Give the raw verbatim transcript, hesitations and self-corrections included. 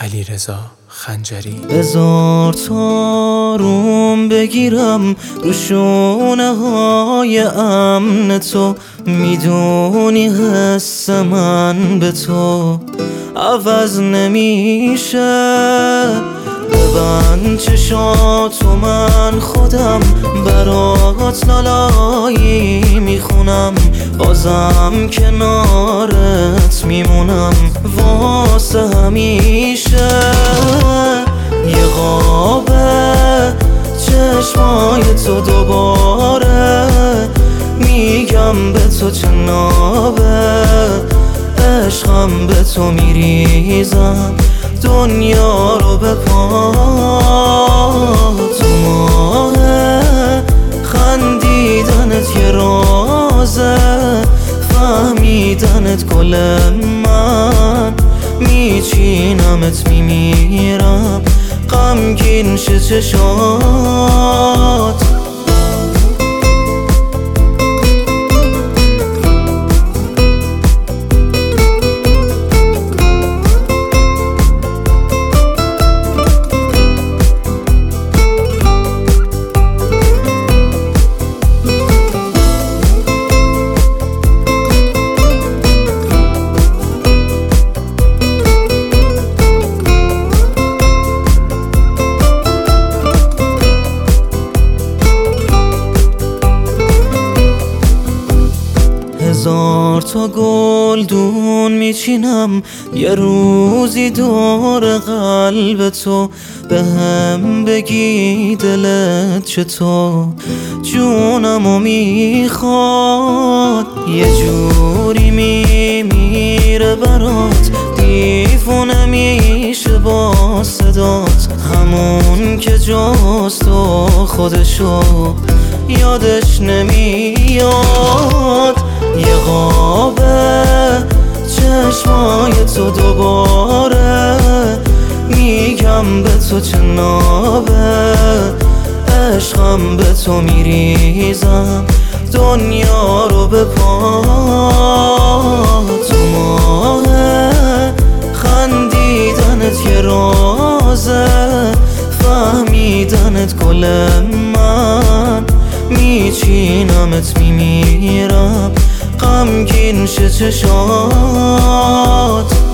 علیرضا خنجری. بذار تا روم بگیرم رو شونه های امن تو، میدونی حس من به تو عوض نمیشه. ببند چشاتو من خودم برات لالایی میخونم، بازم کنارت میمونم واسه همیشه. یه قابه چشمای تو دوباره میگم به تو چه نابه، عشقم به تو میریزم دنیا رو به پا. تو ماه خندیدنت یه رازه، فهمیدنت گل من، میچینمت میمیرم غمگین شه چشات. هزار تا گلدون میچینم یه روزی دور قلب تو، به هم بگی دلت چطور، جونمو میخواد یه جوری میمیره برات، دیوونه میشه با صدات، همون که جاست و خودشو یادش نمیاد. یه قابه چشمای تو دوباره میگم به تو چه نابه، عشقم به تو میریزم دنیا رو به پا. تو ماه خندیدنت یه رازه، فهمیدنت گل من، میچینمت میمیرم غمگین شه چشات.